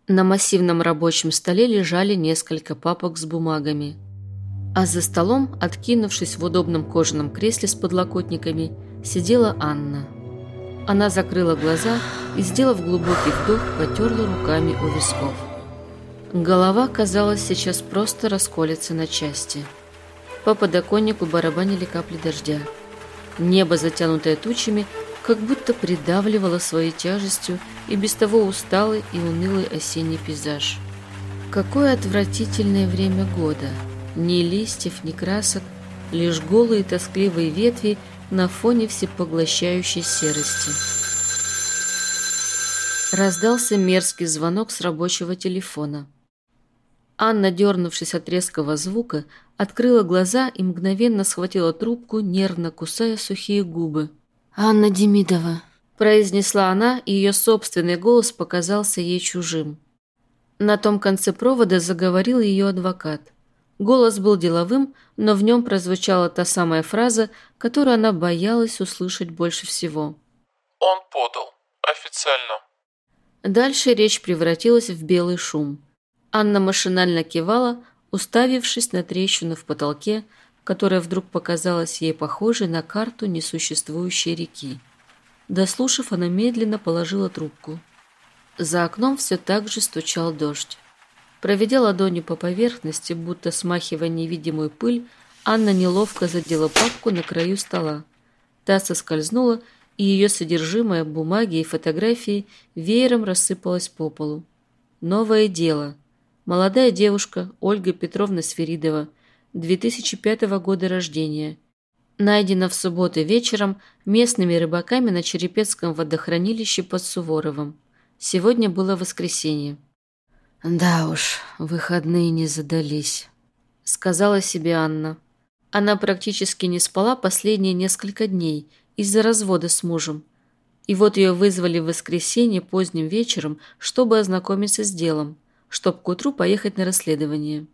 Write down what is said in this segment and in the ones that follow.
На массивном рабочем столе лежали несколько папок с бумагами. А за столом, откинувшись в удобном кожаном кресле с подлокотниками, сидела Анна. Она закрыла глаза и, сделав глубокий вдох, потерла руками у висков. Голова, казалось, сейчас просто расколется на части. По подоконнику барабанили капли дождя. Небо, затянутое тучами, как будто придавливало своей тяжестью и без того усталый и унылый осенний пейзаж. Какое отвратительное время года! Ни листьев, ни красок, лишь голые тоскливые ветви на фоне всепоглощающей серости. Раздался мерзкий звонок с рабочего телефона. Анна, дернувшись от резкого звука, открыла глаза и мгновенно схватила трубку, нервно кусая сухие губы. «Анна Демидова», – произнесла она, и ее собственный голос показался ей чужим. На том конце провода заговорил ее адвокат. Голос был деловым, но в нем прозвучала та самая фраза, которую она боялась услышать больше всего. «Он подал. Официально». Дальше речь превратилась в белый шум. Анна машинально кивала, уставившись на трещину в потолке, которая вдруг показалась ей похожей на карту несуществующей реки. Дослушав, она медленно положила трубку. За окном все так же стучал дождь. Проведя ладонью по поверхности, будто смахивая невидимую пыль, Анна неловко задела папку на краю стола. Та соскользнула, и ее содержимое, бумаги и фотографии, веером рассыпалось по полу. Новое дело. Молодая девушка Ольга Петровна Свиридова, 2005 года рождения. Найдена в субботу вечером местными рыбаками на Черепецком водохранилище под Суворовым. Сегодня было воскресенье. «Да уж, выходные не задались», — сказала себе Анна. Она практически не спала последние несколько дней из-за развода с мужем. И вот ее вызвали в воскресенье поздним вечером, чтобы ознакомиться с делом, чтобы к утру поехать на расследование.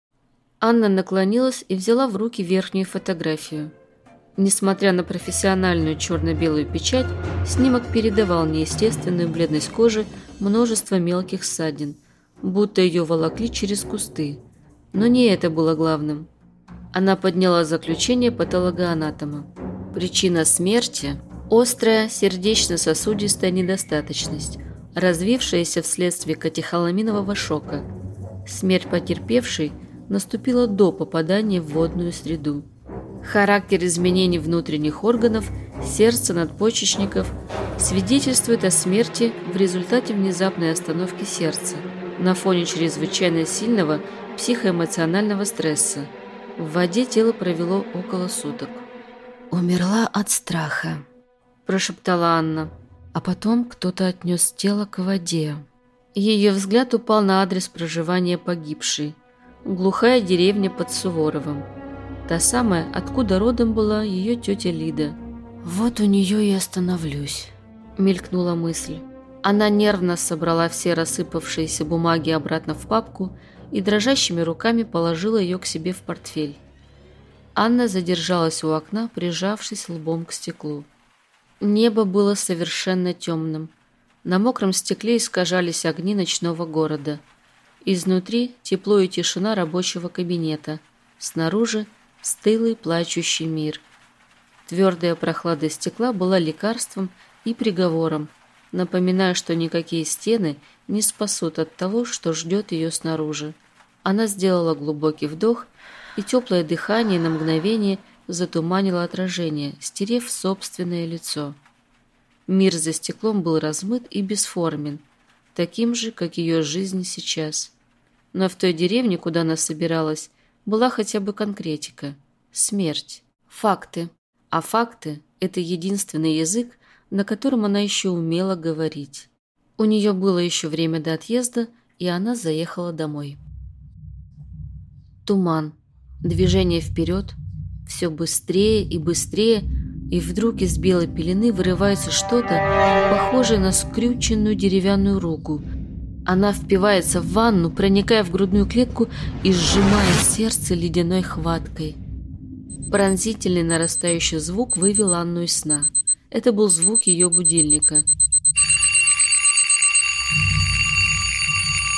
Анна наклонилась и взяла в руки верхнюю фотографию. Несмотря на профессиональную черно-белую печать, снимок передавал неестественную бледность кожи, множество мелких ссадин, будто ее волокли через кусты. Но не это было главным. Она подняла заключение патологоанатома. Причина смерти – острая сердечно-сосудистая недостаточность, развившаяся вследствие катехоламинового шока. Смерть потерпевшей наступила до попадания в водную среду. Характер изменений внутренних органов, сердца, надпочечников свидетельствует о смерти в результате внезапной остановки сердца на фоне чрезвычайно сильного психоэмоционального стресса. В воде тело провело около суток. «Умерла от страха», – прошептала Анна. А потом кто-то отнес тело к воде. Ее взгляд упал на адрес проживания погибшей. Глухая деревня под Суворовым. Та самая, откуда родом была ее тетя Лида. «Вот у нее и остановлюсь», – мелькнула мысль. Она нервно собрала все рассыпавшиеся бумаги обратно в папку и дрожащими руками положила ее к себе в портфель. Анна задержалась у окна, прижавшись лбом к стеклу. Небо было совершенно темным. На мокром стекле искажались огни ночного города. Изнутри тепло и тишина рабочего кабинета. Снаружи стылый плачущий мир. Твердая прохлада стекла была лекарством и приговором, напоминая, что никакие стены не спасут от того, что ждет ее снаружи. Она сделала глубокий вдох, и теплое дыхание на мгновение затуманило отражение, стерев собственное лицо. Мир за стеклом был размыт и бесформен, таким же, как ее жизнь сейчас. Но в той деревне, куда она собиралась, была хотя бы конкретика – смерть, факты. А факты – это единственный язык, на котором она еще умела говорить. У нее было еще время до отъезда, и она заехала домой. Туман, движение вперед, все быстрее и быстрее, и вдруг из белой пелены вырывается что-то, похожее на скрюченную деревянную руку. Она впивается в ванну, проникая в грудную клетку и сжимая сердце ледяной хваткой. Пронзительный нарастающий звук вывел Анну из сна. Это был звук ее будильника.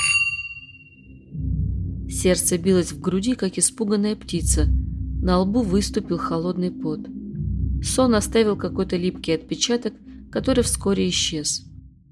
Сердце билось в груди, как испуганная птица. На лбу выступил холодный пот. Сон оставил какой-то липкий отпечаток, который вскоре исчез.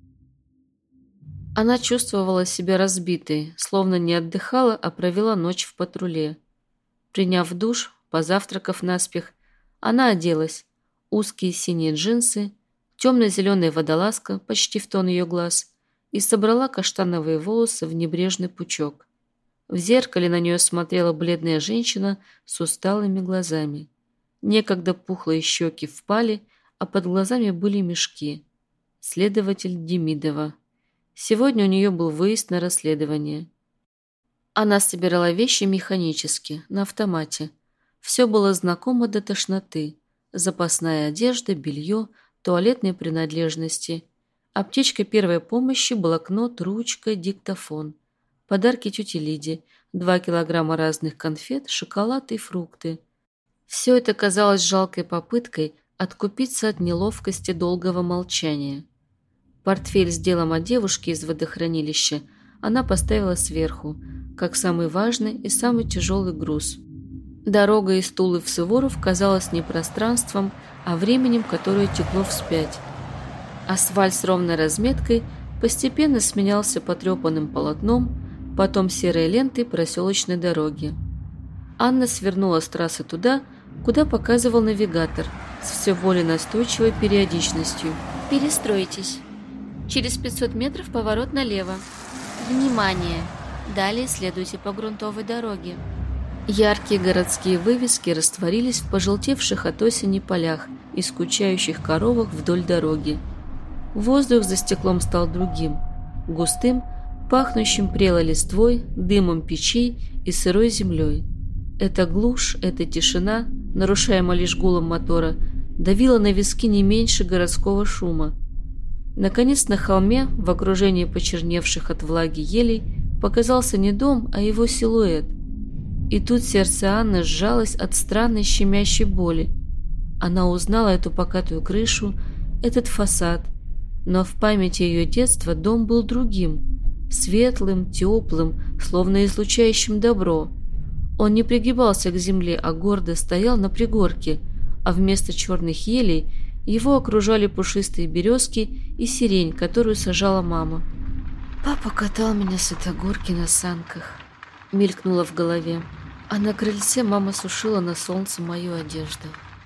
Она чувствовала себя разбитой, словно не отдыхала, а провела ночь в патруле. Приняв душ, позавтракав наспех, она оделась. Узкие синие джинсы, темно-зеленая водолазка почти в тон ее глаз и собрала каштановые волосы в небрежный пучок. В зеркале на нее смотрела бледная женщина с усталыми глазами. Некогда пухлые щеки впали, а под глазами были мешки. Следователь Демидова. Сегодня у нее был выезд на расследование. Она собирала вещи механически, на автомате. Все было знакомо до тошноты. Запасная одежда, белье, туалетные принадлежности. Аптечка первой помощи, блокнот, ручка, диктофон. Подарки тете Лиде, 2 килограмма разных конфет, шоколад и фрукты. Все это казалось жалкой попыткой откупиться от неловкости долгого молчания. Портфель с делом о девушке из водохранилища она поставила сверху, как самый важный и самый тяжелый груз. Дорога из Тулы в Суворов казалась не пространством, а временем, которое текло вспять. Асфальт с ровной разметкой постепенно сменялся потрепанным полотном, потом серой лентой проселочной дороги. Анна свернула с трассы туда, куда показывал навигатор, с все более настойчивой периодичностью. «Перестройтесь. Через 500 метров поворот налево. Внимание! Далее следуйте по грунтовой дороге». Яркие городские вывески растворились в пожелтевших от осени полях и скучающих коровах вдоль дороги. Воздух за стеклом стал другим, густым, пахнущим прелой листвой, дымом печей и сырой землей. Эта глушь, эта тишина, нарушаемая лишь гулом мотора, давила на виски не меньше городского шума. Наконец на холме, в окружении почерневших от влаги елей, показался не дом, а его силуэт. И тут сердце Анны сжалось от странной щемящей боли. Она узнала эту покатую крышу, этот фасад, но в памяти ее детства дом был другим, светлым, теплым, словно излучающим добро. Он не пригибался к земле, а гордо стоял на пригорке, а вместо черных елей его окружали пушистые березки и сирень, которую сажала мама. «Папа катал меня с этой горки на санках», — мелькнуло в голове, а на крыльце мама сушила на солнце мою одежду.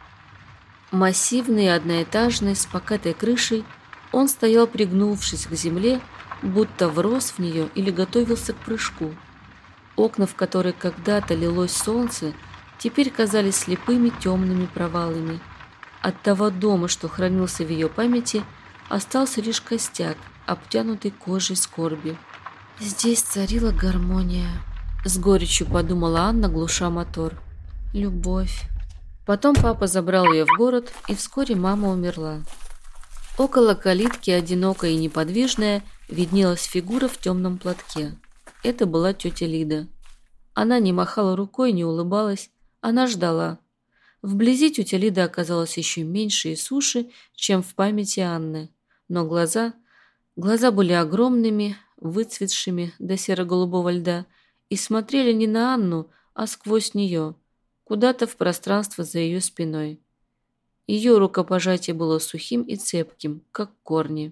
Массивный, одноэтажный, с покатой крышей, он стоял, пригнувшись к земле, будто врос в нее или готовился к прыжку. Окна, в которые когда-то лилось солнце, теперь казались слепыми темными провалами. От того дома, что хранился в ее памяти, остался лишь костяк, обтянутый кожей скорби. Здесь царила гармония. С горечью подумала Анна, глуша мотор. Любовь. Потом папа забрал ее в город, и вскоре мама умерла. Около калитки, одинокая и неподвижная, виднелась фигура в темном платке. Это была тетя Лида. Она не махала рукой, не улыбалась. Она ждала. Вблизи тетя Лида оказалась еще меньше и суше, чем в памяти Анны. Но глаза были огромными, выцветшими до серо-голубого льда, и смотрели не на Анну, а сквозь нее, куда-то в пространство за ее спиной. Ее рукопожатие было сухим и цепким, как корни.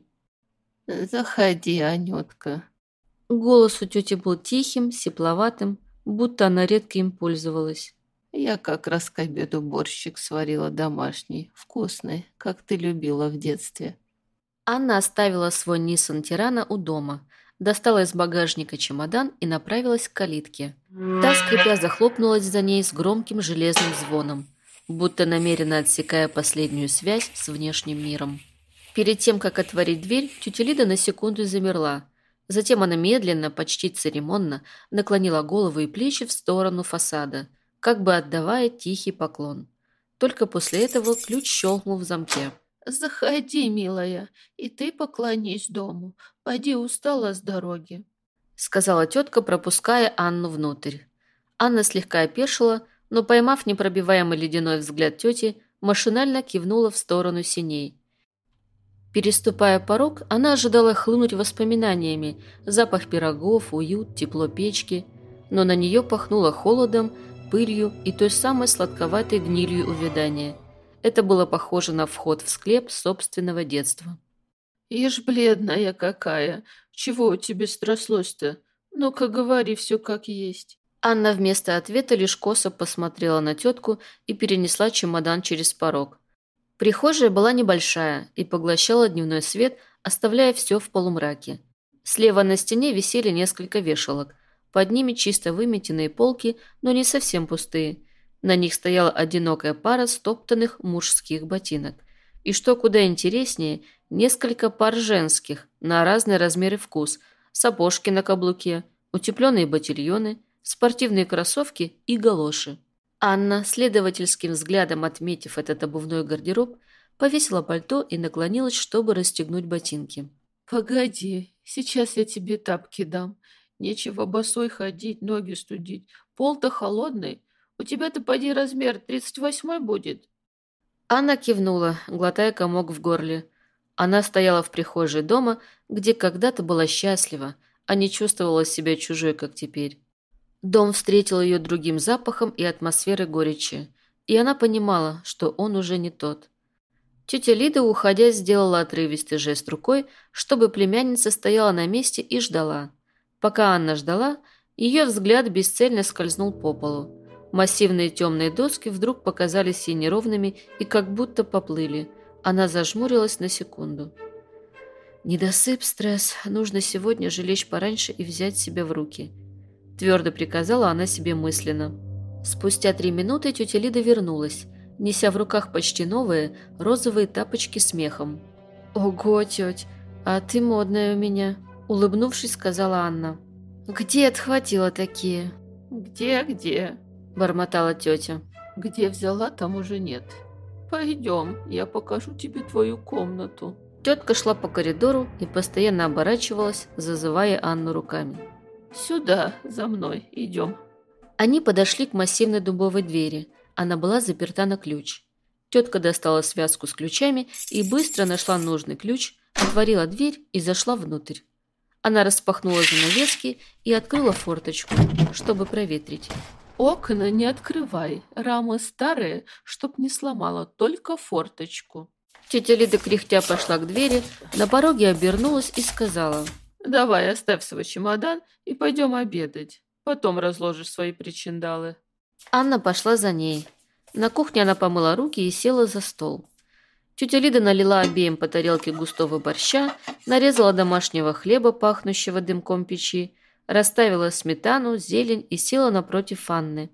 «Заходи, Анютка». Голос у тети был тихим, сипловатым, будто она редко им пользовалась. «Я как раз к обеду борщик сварила домашний, вкусный, как ты любила в детстве». Анна оставила свой Nissan Тирана у дома, достала из багажника чемодан и направилась к калитке. Та, скрипя, захлопнулась за ней с громким железным звоном, будто намеренно отсекая последнюю связь с внешним миром. Перед тем, как отворить дверь, тетя Лида на секунду замерла. Затем она медленно, почти церемонно, наклонила голову и плечи в сторону фасада, как бы отдавая тихий поклон. Только после этого ключ щелкнул в замке. «Заходи, милая, и ты поклонись дому. Поди устала с дороги», — сказала тетка, пропуская Анну внутрь. Анна слегка опешила, но, поймав непробиваемый ледяной взгляд тети, машинально кивнула в сторону сеней. Переступая порог, она ожидала хлынуть воспоминаниями: запах пирогов, уют, тепло печки. но на нее пахнуло холодом, пылью и той самой сладковатой гнилью увядания. Это было похоже на вход в склеп собственного детства. Ишь, бледная какая. Чего у тебя стряслось-то? Ну-ка, говори все как есть. Анна вместо ответа лишь косо посмотрела на тетку и перенесла чемодан через порог. Прихожая была небольшая и поглощала дневной свет, оставляя все в полумраке. Слева на стене висели несколько вешалок. Под ними чисто выметенные полки, но не совсем пустые. На них стояла одинокая пара стоптанных мужских ботинок. И что куда интереснее, несколько пар женских, на разный размер и вкус, сапожки на каблуке, утепленные ботильоны, спортивные кроссовки и галоши. Анна, следовательским взглядом отметив этот обувной гардероб, повесила пальто и наклонилась, чтобы расстегнуть ботинки. Погоди, сейчас я тебе тапки дам. Нечего босой ходить, ноги студить. Пол-то холодный. У тебя-то поди размер 38 будет. Анна кивнула, глотая комок в горле. Она стояла в прихожей дома, где когда-то была счастлива, а не чувствовала себя чужой, как теперь. Дом встретил ее другим запахом и атмосферой горечи, и она понимала, что он уже не тот. Тетя Лида, уходя, сделала отрывистый жест рукой, чтобы племянница стояла на месте и ждала. Пока Анна ждала, ее взгляд бесцельно скользнул по полу. Массивные темные доски вдруг показались ей неровными и как будто поплыли. Она зажмурилась на секунду. «Недосып, стресс. Нужно сегодня же лечь пораньше и взять себя в руки», – твердо приказала она себе мысленно. Спустя 3 минуты тетя Лида вернулась, неся в руках почти новые розовые тапочки с мехом. «Ого, теть, а ты модная у меня», – улыбнувшись, сказала Анна. «Где отхватила такие?» Где? – бормотала тетя. Где взяла, там уже нет. Пойдем, я покажу тебе твою комнату. Тетка шла по коридору и постоянно оборачивалась, зазывая Анну руками. Сюда, за мной, идем. Они подошли к массивной дубовой двери. Она была заперта на ключ. Тетка достала связку с ключами и быстро нашла нужный ключ, отворила дверь и зашла внутрь. Она распахнула занавески и открыла форточку, чтобы проветрить. Окна не открывай, рамы старые, чтоб не сломала, только форточку. Тетя Лида кряхтя пошла к двери, на пороге обернулась и сказала: Давай, оставь свой чемодан и пойдем обедать. Потом разложишь свои причиндалы. Анна пошла за ней. На кухне она помыла руки и села за стол. Тетя Лида налила обеим по тарелке густого борща, нарезала домашнего хлеба, пахнущего дымком печи, расставила сметану, зелень и села напротив Анны.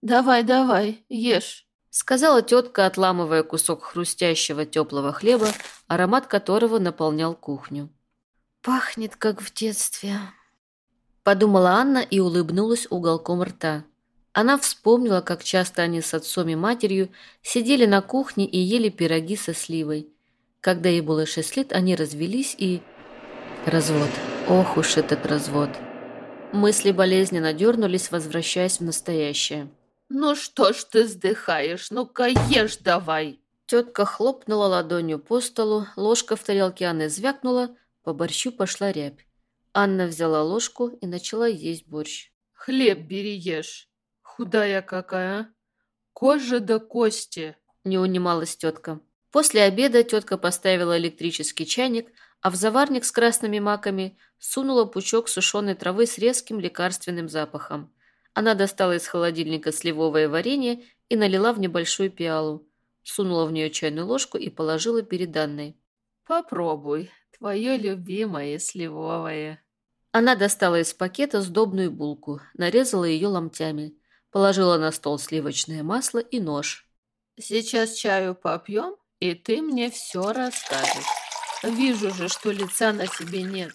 Давай, ешь, сказала тетка, отламывая кусок хрустящего теплого хлеба, аромат которого наполнял кухню. «Пахнет, как в детстве», – подумала Анна и улыбнулась уголком рта. Она вспомнила, как часто они с отцом и матерью сидели на кухне и ели пироги со сливой. Когда ей было 6 лет, они развелись и... Развод. Ох уж этот развод. Мысли болезненно дернулись, возвращаясь в настоящее. Ну что ж ты вздыхаешь, ну-ка ешь давай. Тетка хлопнула ладонью по столу, ложка в тарелке Анны звякнула, по борщу пошла рябь. Анна взяла ложку и начала есть борщ. Хлеб бери ешь. Худая какая, а? Кожа до кости. Не унималась тетка. После обеда тетка поставила электрический чайник, а в заварник с красными маками сунула пучок сушеной травы с резким лекарственным запахом. Она достала из холодильника сливовое варенье и налила в небольшую пиалу. Сунула в нее чайную ложку и положила перед Анной. Попробуй, твое любимое сливовое. Она достала из пакета сдобную булку, нарезала ее ломтями, положила на стол сливочное масло и нож. Сейчас чаю попьем, и ты мне все расскажешь. Вижу же, что лица на тебе нет.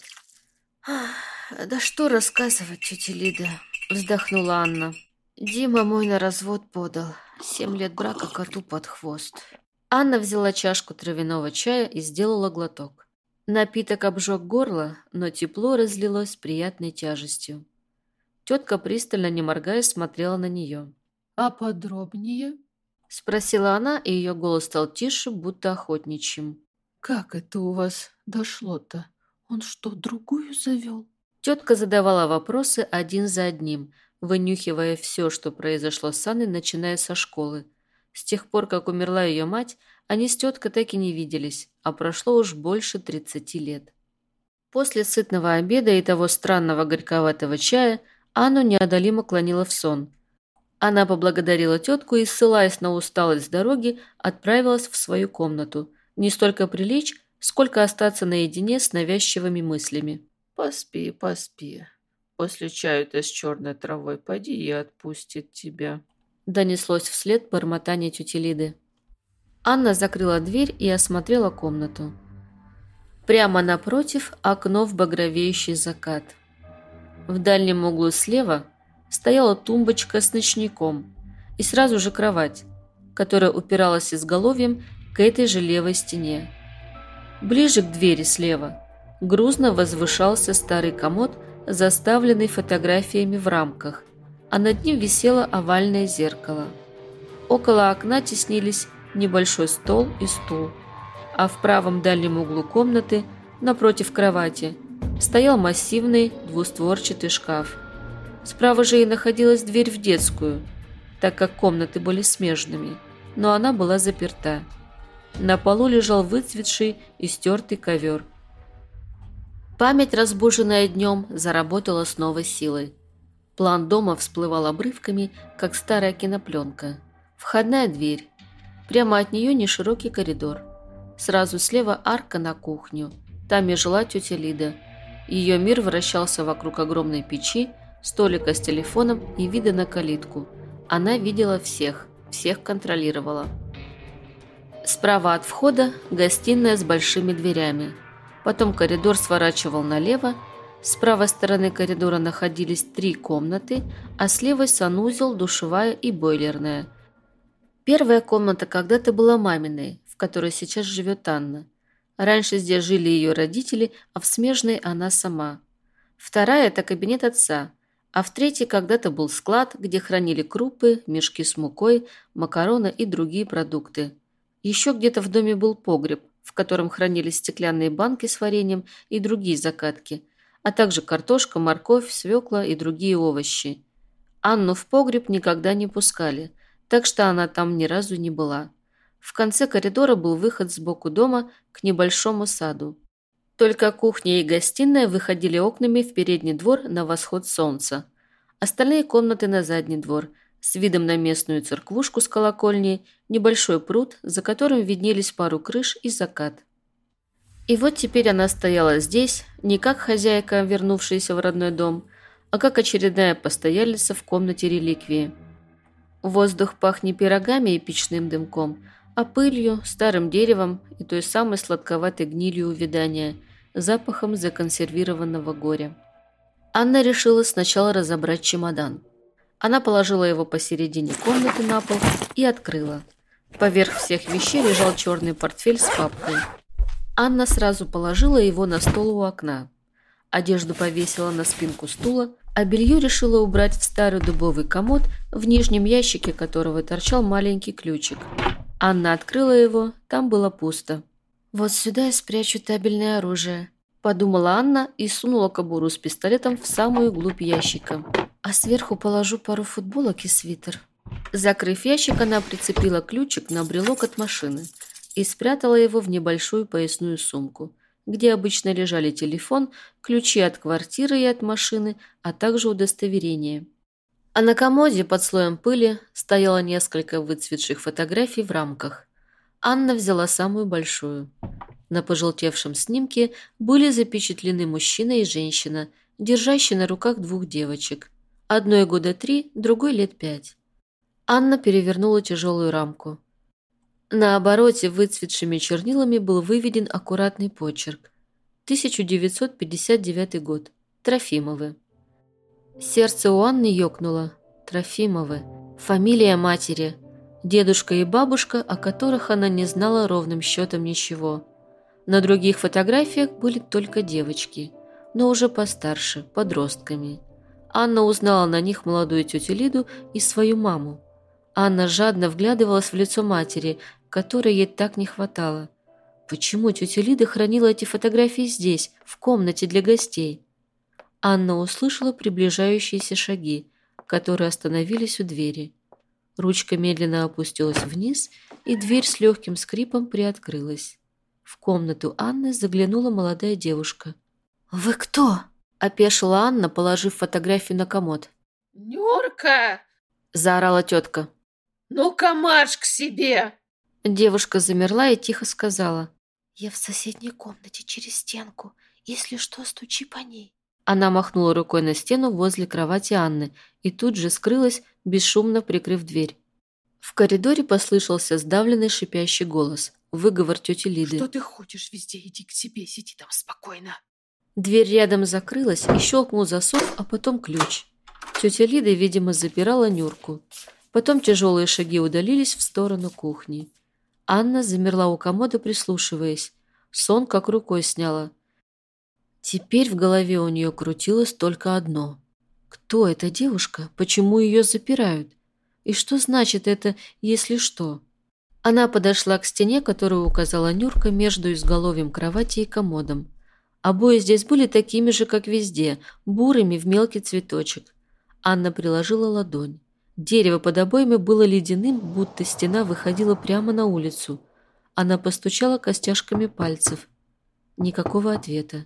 Да что рассказывать, тетя Лида, вздохнула Анна. Дима мой на развод подал. 7 лет брака коту под хвост. Анна взяла чашку травяного чая и сделала глоток. Напиток обжег горло, но тепло разлилось с приятной тяжестью. Тетка, пристально не моргая, смотрела на нее. «А подробнее?» – спросила она, и ее голос стал тише, будто охотничьим. «Как это у вас дошло-то? Он что, другую завел?» Тетка задавала вопросы один за одним, вынюхивая все, что произошло с Анной, начиная со школы. С тех пор, как умерла ее мать, они с теткой так и не виделись, а прошло уж больше 30 лет. После сытного обеда и того странного горьковатого чая Анну неодолимо клонила в сон. Она поблагодарила тетку и, ссылаясь на усталость с дороги, отправилась в свою комнату. Не столько прилечь, сколько остаться наедине с навязчивыми мыслями. Поспи, поспи. После чаю-то с черной травой поди и отпустит тебя. Донеслось вслед бормотание тети Лиды. Анна закрыла дверь и осмотрела комнату. Прямо напротив окно в багровеющий закат. В дальнем углу слева стояла тумбочка с ночником и сразу же кровать, которая упиралась изголовьем к этой же левой стене. Ближе к двери слева грузно возвышался старый комод, заставленный фотографиями в рамках, а над ним висело овальное зеркало. Около окна теснились небольшой стол и стул, а в правом дальнем углу комнаты, напротив кровати, стоял массивный двустворчатый шкаф. Справа же и находилась дверь в детскую, так как комнаты были смежными, но она была заперта. На полу лежал выцветший и стертый ковер. Память, разбуженная днем, заработала с новой силой. План дома всплывал обрывками, как старая кинопленка. Входная дверь. Прямо от нее неширокий коридор. Сразу слева арка на кухню. Там и жила тетя Лида. Ее мир вращался вокруг огромной печи, столика с телефоном и вида на калитку. Она видела всех контролировала. Справа от входа гостиная с большими дверями. Потом коридор сворачивал налево. С правой стороны коридора находились 3 комнаты, а с левой санузел, душевая и бойлерная. Первая комната когда-то была маминой, в которой сейчас живет Анна. Раньше здесь жили ее родители, а в смежной она сама. Вторая – это кабинет отца, а в третьей когда-то был склад, где хранили крупы, мешки с мукой, макароны и другие продукты. Еще где-то в доме был погреб, в котором хранились стеклянные банки с вареньем и другие закатки, а также картошка, морковь, свекла и другие овощи. Анну в погреб никогда не пускали, так что она там ни разу не была. В конце коридора был выход сбоку дома к небольшому саду. Только кухня и гостиная выходили окнами в передний двор на восход солнца. Остальные комнаты на задний двор, с видом на местную церквушку с колокольней, небольшой пруд, за которым виднелись пару крыш и закат. И вот теперь она стояла здесь, не как хозяйка, вернувшаяся в родной дом, а как очередная постоялица в комнате реликвии. Воздух пах не пирогами и печным дымком, а пылью, старым деревом и той самой сладковатой гнилью увядания, запахом законсервированного горя. Анна решила сначала разобрать чемодан. Она положила его посередине комнаты на пол и открыла. Поверх всех вещей лежал черный портфель с папкой. Анна сразу положила его на стол у окна. Одежду повесила на спинку стула, а белье решила убрать в старый дубовый комод, в нижнем ящике которого торчал маленький ключик. Анна открыла его, там было пусто. «Вот сюда я спрячу табельное оружие», – подумала Анна и сунула кобуру с пистолетом в самую глубь ящика. «А сверху положу пару футболок и свитер». Закрыв ящик, она прицепила ключик на брелок от машины и спрятала его в небольшую поясную сумку, где обычно лежали телефон, ключи от квартиры и от машины, а также удостоверение. А на комоде под слоем пыли стояло несколько выцветших фотографий в рамках. Анна взяла самую большую. На пожелтевшем снимке были запечатлены мужчина и женщина, держащие на руках 2 девочек. Одной года 3, другой лет 5. Анна перевернула тяжелую рамку. На обороте выцветшими чернилами был выведен аккуратный почерк. 1959 год. Трофимовы. Сердце у Анны ёкнуло. Трофимовы. Фамилия матери. Дедушка и бабушка, о которых она не знала ровным счетом ничего. На других фотографиях были только девочки, но уже постарше, подростками. Анна узнала на них молодую тетю Лиду и свою маму. Анна жадно вглядывалась в лицо матери, которой ей так не хватало. Почему тетя Лида хранила эти фотографии здесь, в комнате для гостей? Анна услышала приближающиеся шаги. которые остановились у двери. Ручка медленно опустилась вниз, и дверь с легким скрипом приоткрылась. В комнату Анны заглянула молодая девушка. «Вы кто?» – опешила Анна, положив фотографию на комод. «Нюрка! – заорала тетка. Ну-ка марш к себе!» Девушка замерла и тихо сказала: «Я в соседней комнате через стенку. Если что, стучи по ней». Она махнула рукой на стену возле кровати Анны и тут же скрылась, бесшумно прикрыв дверь. В коридоре послышался сдавленный шипящий голос, выговор тети Лиды. «Что ты ходишь везде? Иди к себе, сиди там спокойно». Дверь рядом закрылась и щелкнул засов, а потом ключ. Тетя Лида, видимо, запирала Нюрку. Потом тяжелые шаги удалились в сторону кухни. Анна замерла у комода, прислушиваясь. Сон как рукой сняла. Теперь в голове у нее крутилось только одно. Кто эта девушка? Почему ее запирают? И что значит это, если что? Она подошла к стене, которую указала Нюрка между изголовьем кровати и комодом. Обои здесь были такими же, как везде, бурыми в мелкий цветочек. Анна приложила ладонь. Дерево под обоями было ледяным, будто стена выходила прямо на улицу. Она постучала костяшками пальцев. Никакого ответа.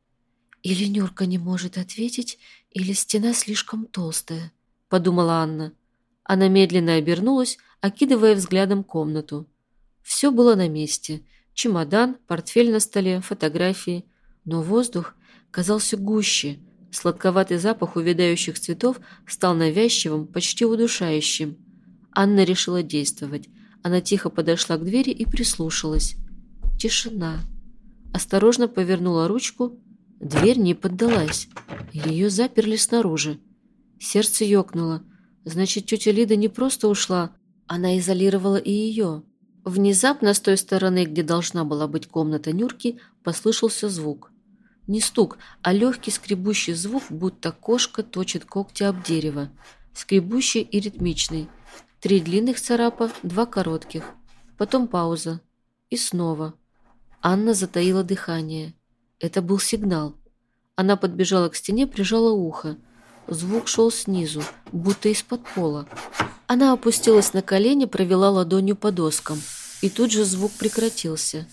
«Или Нюрка не может ответить, или стена слишком толстая», — подумала Анна. Она медленно обернулась, окидывая взглядом комнату. Все было на месте. Чемодан, портфель на столе, фотографии. Но воздух казался гуще. Сладковатый запах увядающих цветов стал навязчивым, почти удушающим. Анна решила действовать. Она тихо подошла к двери и прислушалась. Тишина. Осторожно повернула ручку. Дверь не поддалась. Ее заперли снаружи. Сердце ёкнуло. Значит, тетя Лида не просто ушла, она изолировала и ее. Внезапно с той стороны, где должна была быть комната Нюрки, послышался звук. Не стук, а легкий скребущий звук, будто кошка точит когти об дерево. Скребущий и ритмичный. 3 длинных царапа, 2 коротких. Потом пауза. И снова. Анна затаила дыхание. Это был сигнал. Она подбежала к стене, прижала ухо. Звук шел снизу, будто из-под пола. Она опустилась на колени, провела ладонью по доскам. И тут же звук прекратился.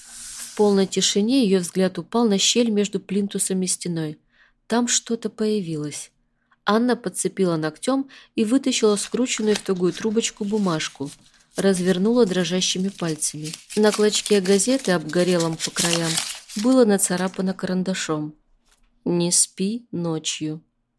В полной тишине ее взгляд упал на щель между плинтусом и стеной. Там что-то появилось. Анна подцепила ногтем и вытащила скрученную в тугую трубочку бумажку. Развернула дрожащими пальцами. На клочке газеты, обгорелом по краям, было нацарапано карандашом: «Не спи ночью».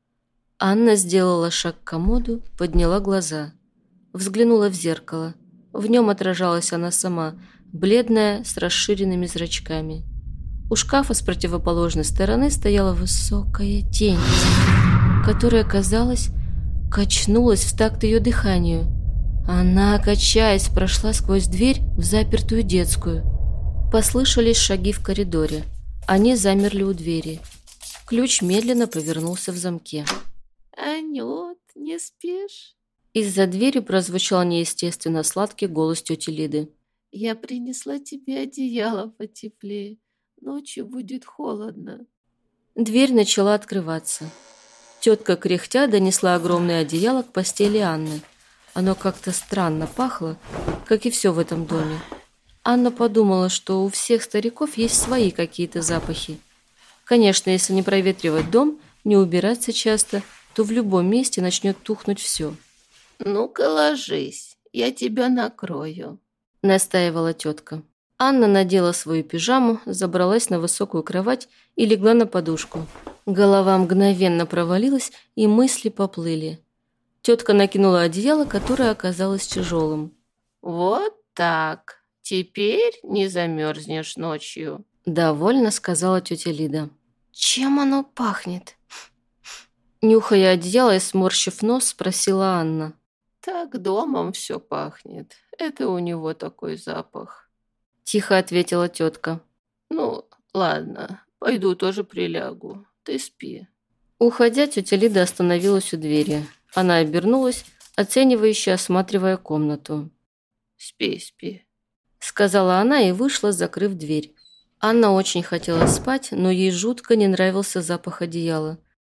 Анна сделала шаг к комоду, подняла глаза. Взглянула в зеркало. В нем отражалась она сама, бледная, с расширенными зрачками. У шкафа с противоположной стороны стояла высокая тень, которая, казалось, качнулась в такт ее дыханию. Она, качаясь, прошла сквозь дверь в запертую детскую. Послышались шаги в коридоре. Они замерли у двери. Ключ медленно повернулся в замке. «Анют, не спишь?» Из-за двери прозвучал неестественно сладкий голос тети Лиды. «Я принесла тебе одеяло потеплее. Ночью будет холодно». Дверь начала открываться. Тетка, кряхтя, донесла огромное одеяло к постели Анны. Оно как-то странно пахло, как и все в этом доме. Анна подумала, что у всех стариков есть свои какие-то запахи. Конечно, если не проветривать дом, не убираться часто, то в любом месте начнет тухнуть все. «Ну-ка ложись, я тебя накрою», — настаивала тетка. Анна надела свою пижаму, забралась на высокую кровать и легла на подушку. Голова мгновенно провалилась, и мысли поплыли. Тетка накинула одеяло, которое оказалось тяжелым. «Вот так. Теперь не замерзнешь ночью», — довольно сказала тетя Лида. «Чем оно пахнет?» Нюхая одеяло и сморщив нос, спросила Анна. «Так домом все пахнет. Это у него такой запах». Тихо ответила тетка. «Ну, ладно, пойду тоже прилягу. Ты спи». Уходя, тетя Лида остановилась у двери. Она обернулась, оценивающе осматривая комнату. «Спи, спи», — сказала она и вышла, закрыв дверь. Анна очень хотела спать, но ей жутко не нравился запах одеяла.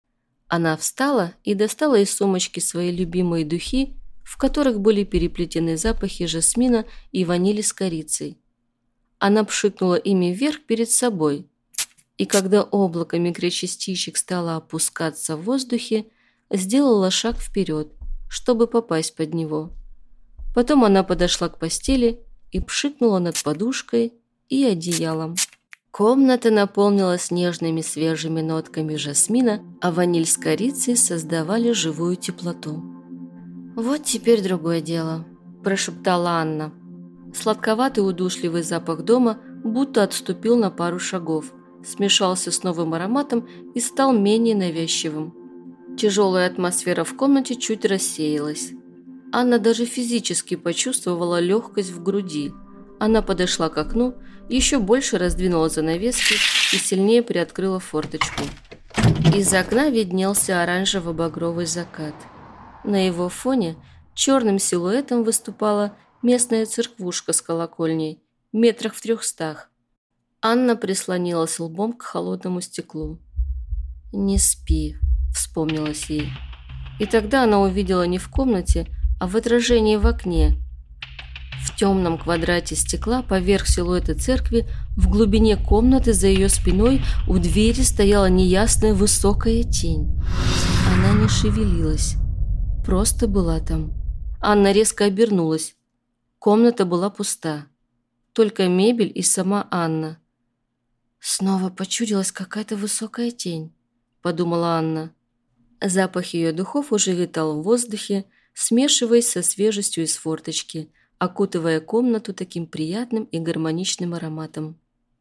Она встала и достала из сумочки свои любимые духи, в которых были переплетены запахи жасмина и ванили с корицей. Она пшикнула ими вверх перед собой, и когда облако микрочастичек стало опускаться в воздухе, сделала шаг вперед, чтобы попасть под него. Потом она подошла к постели и пшикнула над подушкой и одеялом. Комната наполнилась нежными свежими нотками жасмина, а ваниль с корицей создавали живую теплоту. «Вот теперь другое дело», – прошептала Анна. Сладковатый удушливый запах дома будто отступил на пару шагов, смешался с новым ароматом и стал менее навязчивым. Тяжелая атмосфера в комнате чуть рассеялась. Анна даже физически почувствовала легкость в груди. Она подошла к окну, еще больше раздвинула занавески и сильнее приоткрыла форточку. Из окна виднелся оранжево-багровый закат. На его фоне черным силуэтом выступала местная церквушка с колокольней, метрах в 300. Анна прислонилась лбом к холодному стеклу. «Не спи», — вспомнилось ей. И тогда она увидела не в комнате, а в отражении в окне. В темном квадрате стекла поверх силуэта церкви в глубине комнаты за ее спиной у двери стояла неясная высокая тень. Она не шевелилась, просто была там. Анна резко обернулась. Комната была пуста. Только мебель и сама Анна. «Снова почудилась какая-то высокая тень», – подумала Анна. Запах ее духов уже витал в воздухе, смешиваясь со свежестью из форточки, окутывая комнату таким приятным и гармоничным ароматом.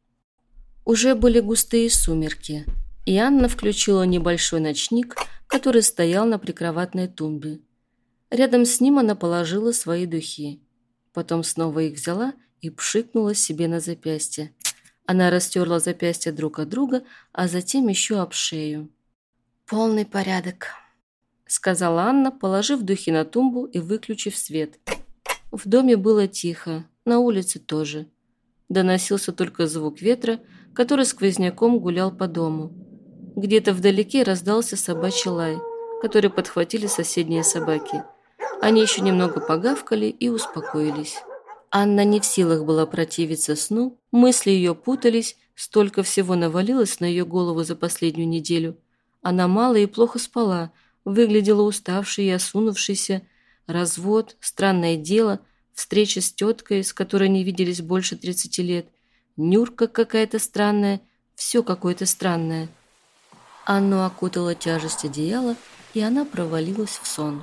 Уже были густые сумерки, и Анна включила небольшой ночник, который стоял на прикроватной тумбе. Рядом с ним она положила свои духи. Потом снова их взяла и пшикнула себе на запястье. Она растерла запястья друг от друга, а затем еще об шею. «Полный порядок», — сказала Анна, положив духи на тумбу и выключив свет. В доме было тихо, на улице тоже. Доносился только звук ветра, который сквозняком гулял по дому. Где-то вдалеке раздался собачий лай, который подхватили соседние собаки. Они еще немного погавкали и успокоились. Анна не в силах была противиться сну, мысли ее путались, столько всего навалилось на ее голову за последнюю неделю. Она мало и плохо спала, выглядела уставшей и осунувшейся. Развод, странное дело, встреча с теткой, с которой не виделись больше 30 лет, Нюрка какая-то странная, все какое-то странное. Анну окутала тяжесть одеяла, и она провалилась в сон.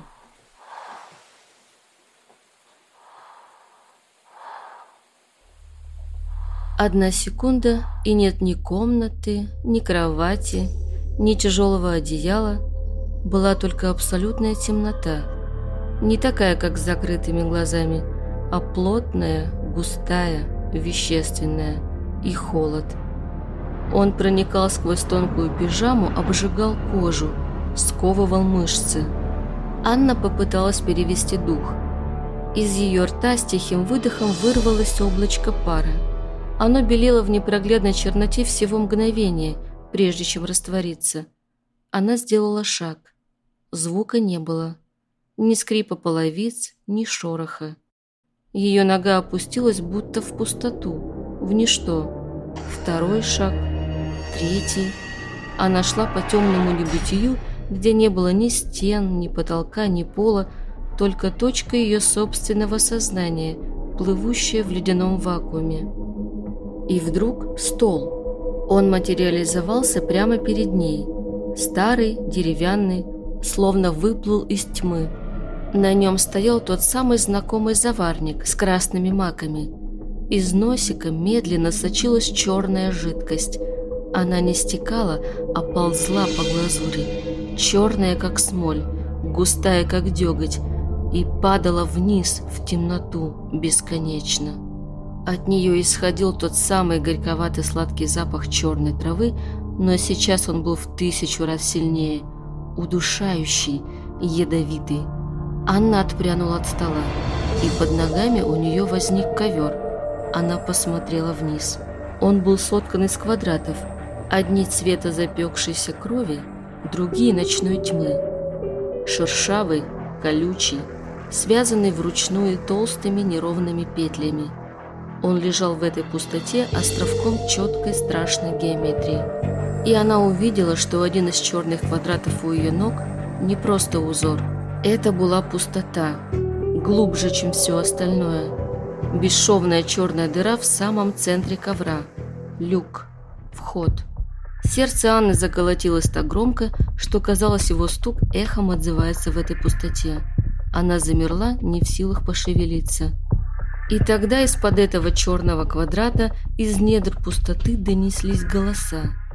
Одна секунда, и нет ни комнаты, ни кровати, ни тяжелого одеяла. Была только абсолютная темнота. Не такая, как с закрытыми глазами, а плотная, густая, вещественная и холод. Он проникал сквозь тонкую пижаму, обжигал кожу, сковывал мышцы. Анна попыталась перевести дух. Из ее рта с тихим выдохом вырвалось облачко пара. Оно белело в непроглядной черноте всего мгновения, прежде чем раствориться. Она сделала шаг. Звука не было. Ни скрипа половиц, ни шороха. Ее нога опустилась будто в пустоту, в ничто. Второй шаг, третий. Она шла по темному небытию, где не было ни стен, ни потолка, ни пола, только точка ее собственного сознания, плывущая в ледяном вакууме. И вдруг стол. Он материализовался прямо перед ней. Старый, деревянный, словно выплыл из тьмы. На нем стоял тот самый знакомый заварник с красными маками. Из носика медленно сочилась черная жидкость. Она не стекала, а ползла по глазури. Черная, как смоль, густая, как деготь, и падала вниз в темноту бесконечно. От нее исходил тот самый горьковатый сладкий запах черной травы, но сейчас он был в 1000 раз сильнее, удушающий, ядовитый. Анна отпрянула от стола, и под ногами у нее возник ковер. Она посмотрела вниз. Он был соткан из квадратов, одни цвета запекшейся крови, другие ночной тьмы. Шершавый, колючий, связанный вручную толстыми неровными петлями. Он лежал в этой пустоте островком четкой страшной геометрии. И она увидела, что один из черных квадратов у ее ног не просто узор. Это была пустота, глубже, чем все остальное. Бесшовная черная дыра в самом центре ковра. Люк. Вход. Сердце Анны заколотилось так громко, что, казалось, его стук эхом отзывается в этой пустоте. Она замерла, не в силах пошевелиться. И тогда из-под этого черного квадрата, из недр пустоты донеслись голоса.